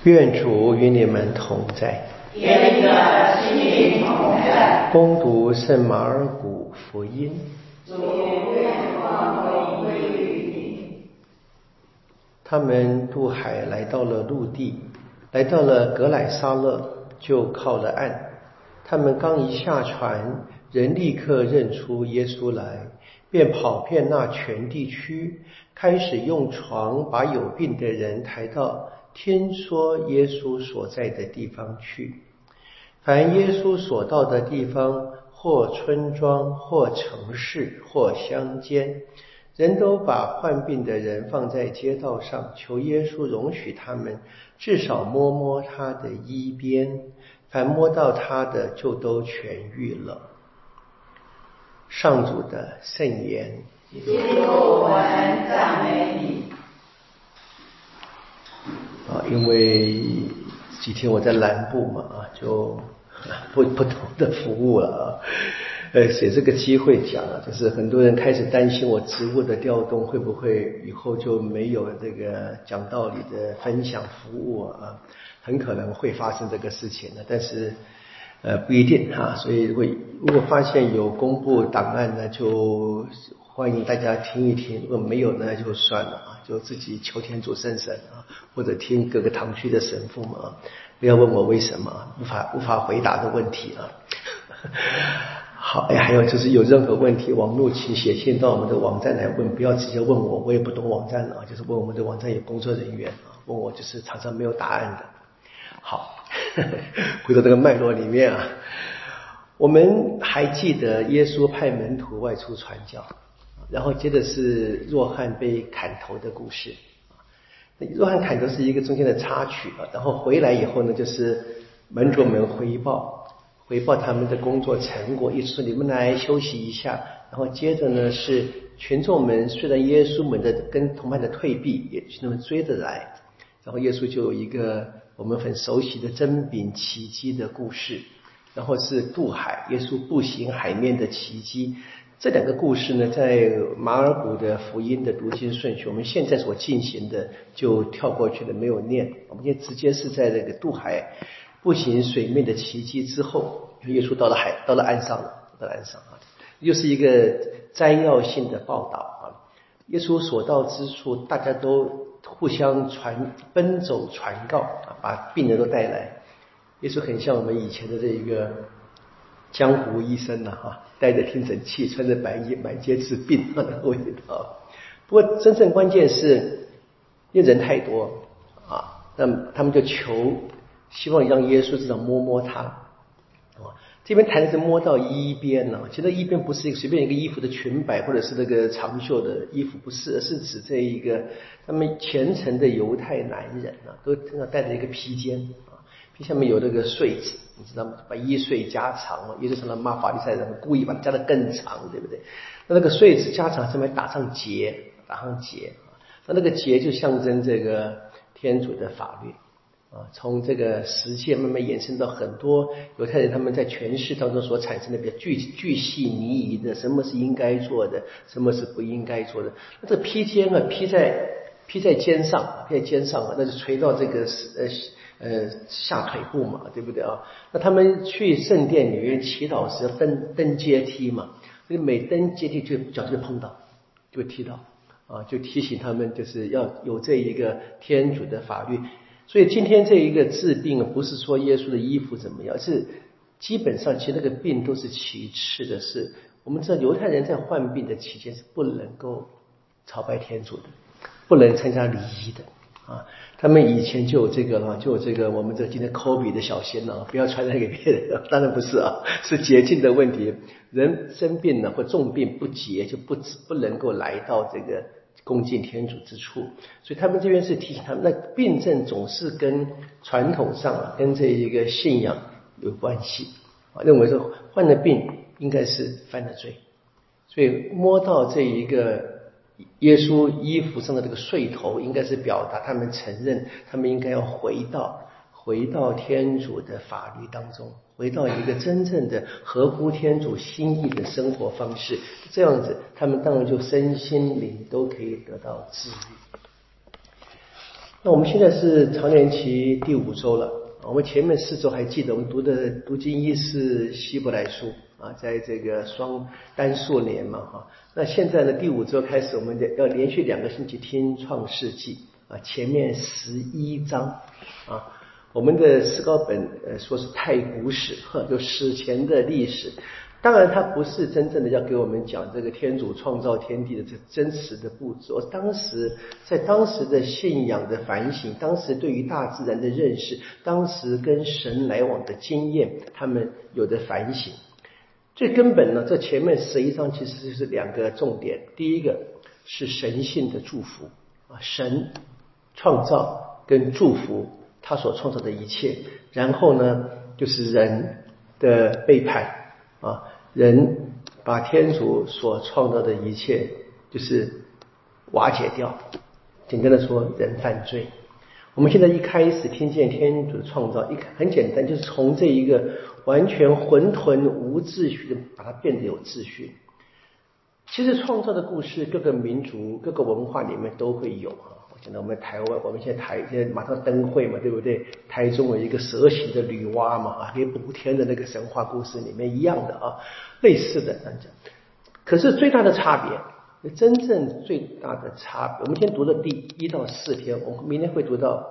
愿主与你们同在， 愿你的心灵同在。 恭读圣马尔谷福音。 主，愿光荣归于你。 他们渡海来到了陆地，来到了格乃撒勒，就靠了岸。他们刚一下船，人立刻认出耶稣来，便跑遍那全地区，开始用床把有病的人抬到听说耶稣所在的地方去。凡耶稣所到的地方，或村庄，或城市，或乡间，人都把患病的人放在街道上，求耶稣容许他们至少摸摸他的衣边，凡摸到他的就都痊愈了。上主的圣言。 基督，我们赞美你。 因为几天我在南部嘛，就不同的服务了写这个机会讲就是很多人开始担心我职务的调动会不会以后就没有这个讲道理的分享服务很可能会发生这个事情的，但是不一定所以如果发现有公布档案呢，就欢迎大家听一听，如果没有呢就算了就自己求天主圣神或者听各个堂区的神父们不要问我为什么无法回答的问题好，还有就是有任何问题，网络请写信到我们的网站来问，不要直接问我也不懂网站就是问我们的网站有工作人员问我就是常常没有答案的。好，回到这个脉络里面我们还记得耶稣派门徒外出传教，然后接着是若翰被砍头的故事。若翰砍头是一个中间的插曲然后回来以后呢，就是门徒们回报他们的工作成果，意思说你们来休息一下，然后接着呢是群众们虽然耶稣们的跟同伴的退避，也群众们追着来，然后耶稣就有一个我们很熟悉的蒸饼奇迹的故事，然后是渡海，耶稣步行海面的奇迹。这两个故事呢，在马尔谷的福音的读经顺序，我们现在所进行的就跳过去了，没有念。我们现在直接是在那个渡海步行水面的奇迹之后，耶稣到了岸上了，又是一个摘要性的报道耶稣所到之处，大家都互相奔走传告把病人都带来。耶稣很像我们以前的这一个江湖医生带着听诊器，穿着白衣，满街治病那个味道。不过真正关键是因为人太多那他们就希望让耶稣至少摸摸他这边谈的是摸到衣边其实衣边不是随便一个衣服的裙摆或者是那个长袖的衣服，不是，而是指这一个他们虔诚的犹太男人都带着一个披肩披下面有那个穗子，你知道吗？把衣穗加长耶稣成了骂法利赛人故意把它加得更长，对不对？那个穗子加长上面打上结那个结就象征这个天主的法律从这个实践慢慢延伸到很多犹太人他们在诠释当中所产生的比较巨细靡遗的，什么是应该做的，什么是不应该做的。那这披肩披在肩上那就垂到这个下腿部嘛，对不对那他们去圣殿里面祈祷时登阶梯嘛，所以每登阶梯就脚就碰到，就踢到就提醒他们就是要有这一个天主的法律。所以今天这一个治病不是说耶稣的衣服怎么样，是基本上其实那个病都是其次的事。我们知道犹太人在患病的期间是不能够朝拜天主的，不能参加礼仪的他们以前就有这个我们这今天 COVID 的小心不要传染给别人当然不是是洁净的问题。人生病或重病不洁，就不能够来到这个恭敬天主之处。所以他们这边是提醒他们，那病症总是跟传统上跟这一个信仰有关系认为说患了病应该是犯了罪，所以摸到这一个耶稣衣服上的这个穗头，应该是表达他们承认他们应该要回到天主的法律当中，回到一个真正的合乎天主心意的生活方式，这样子他们当然就身心灵都可以得到治愈那我们现在是常年期第5周了，我们前面4周还记得我们读经一是希伯来书啊，在这个单数年嘛哈。那现在呢第5周开始，我们要连续2个星期听创世纪啊，前面11章啊。我们的思高本说是太古史，就史前的历史。当然它不是真正的要给我们讲这个天主创造天地的这真实的步骤，在当时的信仰的反省，当时对于大自然的认识，当时跟神来往的经验，他们有的反省。最根本呢，这前面11章其实是2个重点。第一个是神性的祝福啊，神创造跟祝福他所创造的一切，然后呢就是人的背叛啊，人把天主所创造的一切就是瓦解掉。简单的说，人犯罪。我们现在一开始听见天主的创造，很简单，就是从这一个完全混沌无秩序的把它变得有秩序。其实创造的故事各个民族各个文化里面都会有啊。我觉得我们台湾，我们现在马上灯会嘛，对不对？台中有一个蛇形的女娲嘛，啊，跟补天的那个神话故事里面一样的啊，类似的这样讲。可是最大的差别，真正最大的差别，我们先读的第1到4天，我们明天会读到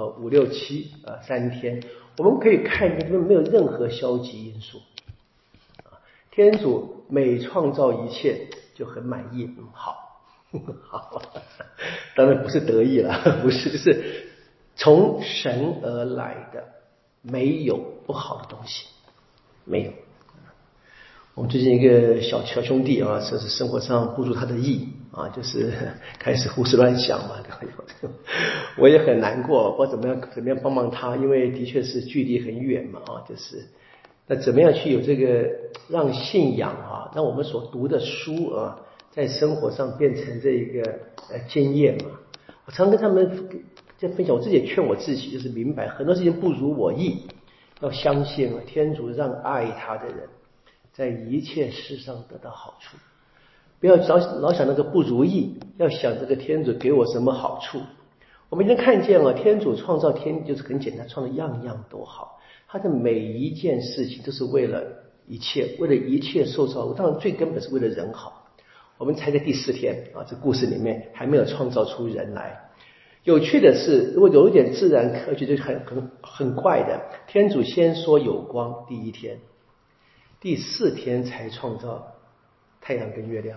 5、6、7 3天，我们可以看见没有任何消极因素。天主每创造一切就很满意，好。好，当然不是得意了，不是，就是从神而来的，没有不好的东西，没有。我们最近一个小兄弟啊，说是生活上不如他的意啊，就是开始胡思乱想嘛。我也很难过，我怎么样帮帮他，因为的确是距离很远嘛啊，就是那怎么样去有这个让信仰啊，让我们所读的书啊，在生活上变成这一个经验嘛。我常跟他们在分享，我自己也劝我自己，就是明白很多事情不如我意，要相信天主让爱他的人在一切事上得到好处，不要老想那个不如意，要想这个天主给我什么好处。我们已经看见了，天主创造天地就是很简单，创造样样都好，他的每一件事情都是为了一切受造物，当然最根本是为了人好。我们才在第4天啊，这故事里面还没有创造出人来。有趣的是，如果有一点自然科学就很怪的，天主先说有光，第1天，第4天才创造太阳跟月亮。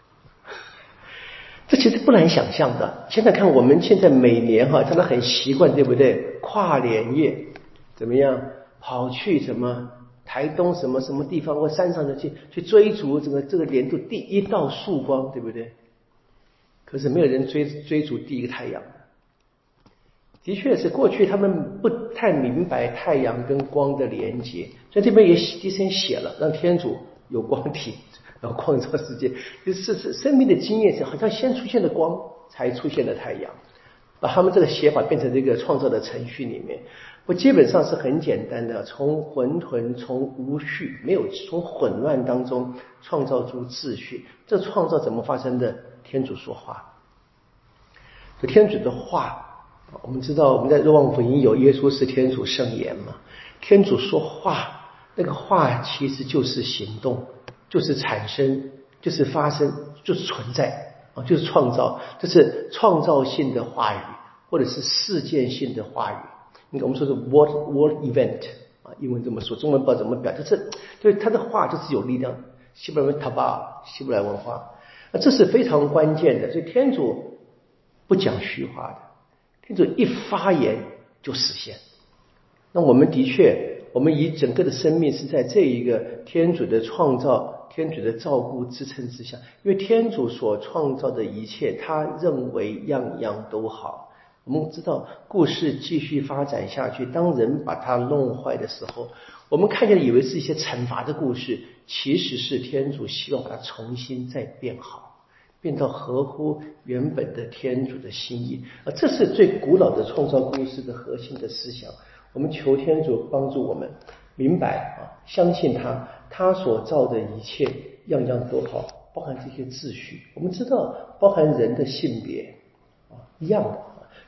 这其实不难想象的。现在看我们现在每年真的很习惯，对不对？跨年夜怎么样跑去什么台东什么地方或山上的去追逐这个年度第1道曙光，对不对？可是没有人追逐第1个太阳。的确是过去他们不太明白太阳跟光的连结，所以这边也第先写了，让天主有光体，然后创造世界。就是生命的经验是好像先出现了光，才出现了太阳，把他们这个写法变成这个创造的程序里面。我基本上是很简单的，从混沌，从无序，没有从混乱当中创造出秩序。这创造怎么发生的？天主说话，这天主的话。我们知道我们在若望福音有耶稣是天主圣言嘛，天主说话，那个话其实就是行动，就是产生，就是发生，就是存在啊，就是创造，这是创造性的话语，或者是事件性的话语。我们说是 word event 啊，英文这么说，中文不知道怎么表，就是他的话就是有力量。希伯来文 taba， 希伯来文化，这是非常关键的。所以天主不讲虚话的。天主一发言就实现。那我们的确，我们以整个的生命是在这一个天主的创造、天主的照顾支撑之下，因为天主所创造的一切，他认为样样都好。我们知道故事继续发展下去，当人把它弄坏的时候，我们看见以为是一些惩罚的故事，其实是天主希望把它重新再变好，变到合乎原本的天主的心意。这是最古老的创造故事的核心的思想。我们求天主帮助我们明白相信他所造的一切样样都好，包含这些秩序。我们知道包含人的性别一样的，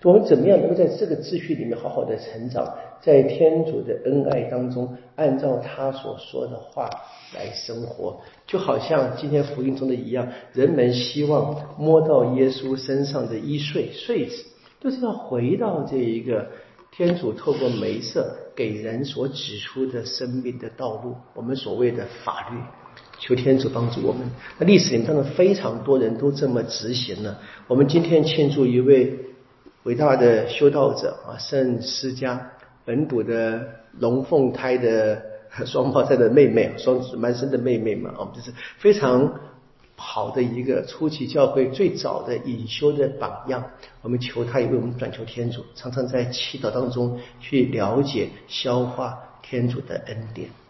我们怎么样能够在这个秩序里面好好的成长，在天主的恩爱当中，按照他所说的话来生活，就好像今天福音中的一样，人们希望摸到耶稣身上的衣穗子，都是要回到这一个天主透过梅瑟给人所指出的生命的道路，我们所谓的法律。求天主帮助我们。那历史里面当然非常多人都这么执行了。我们今天庆祝一位伟大的修道者啊，圣思嘉，本笃的龙凤胎的双胞胎的妹妹，双子蛮生的妹妹嘛，我们就是非常好的一个初期教会最早的隐修的榜样。我们求他也为我们转求天主，常常在祈祷当中去了解消化天主的恩典。